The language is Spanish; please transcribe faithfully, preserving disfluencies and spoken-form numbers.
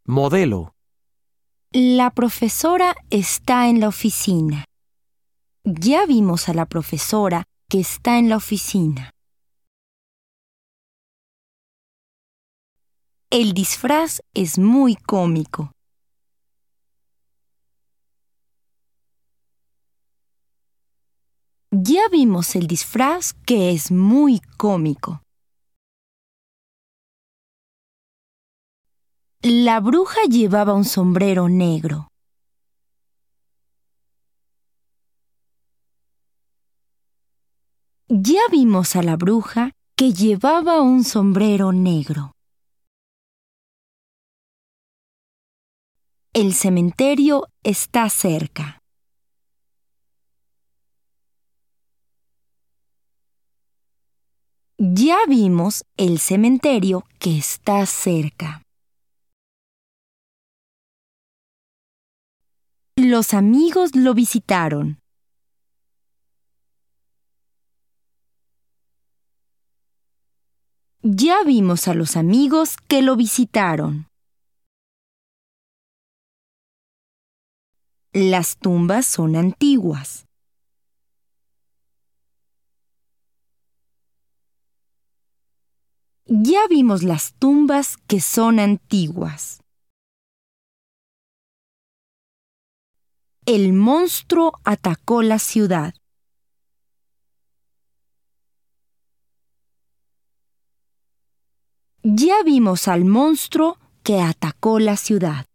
Modelo. La profesora está en la oficina. Ya vimos a la profesora que está en la oficina. El disfraz es muy cómico. Ya vimos el disfraz que es muy cómico. La bruja llevaba un sombrero negro. Ya vimos a la bruja que llevaba un sombrero negro. El cementerio está cerca. Ya vimos el cementerio que está cerca. Los amigos lo visitaron. Ya vimos a los amigos que lo visitaron. Las tumbas son antiguas. Ya vimos las tumbas que son antiguas. El monstruo atacó la ciudad. Ya vimos al monstruo que atacó la ciudad.